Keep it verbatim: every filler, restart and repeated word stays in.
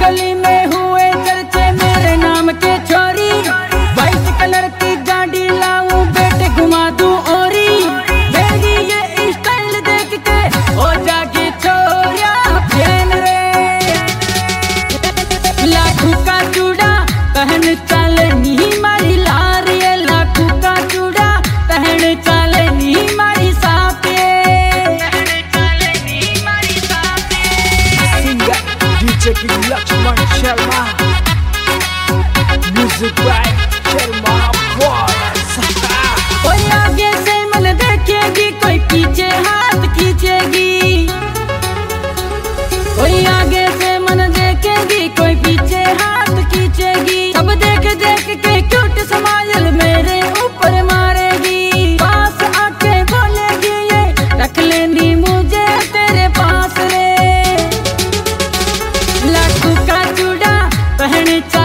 गली में हुए चर्चे मेरे नाम के छोरी, वाइट कलर की गाड़ी लाऊं बेटे घुमा दूं ओरी, मेरी ये स्टाइल देख के हो जागी छोरिया फैन रे। लाखों का चूड़ा पहन चले नी मारी लारी, लाखों का चूड़ा पहन चले नी मारी साथे। Checking Lakshman Sharma, music by Sharma Boys। कोई आगे से मन देखेगी, कोई पीछे हाथ खींचेगी, कोई आगे से मन देखेगी, कोई पीछे हाथ खींचेगी। सब देख देख के क्यूट स्माइल मेरे ऊपर मारेगी, पास आके बोलेगी ये रख लेनी मुझे तेरे पास रे। लाखों का चूड़ा पहन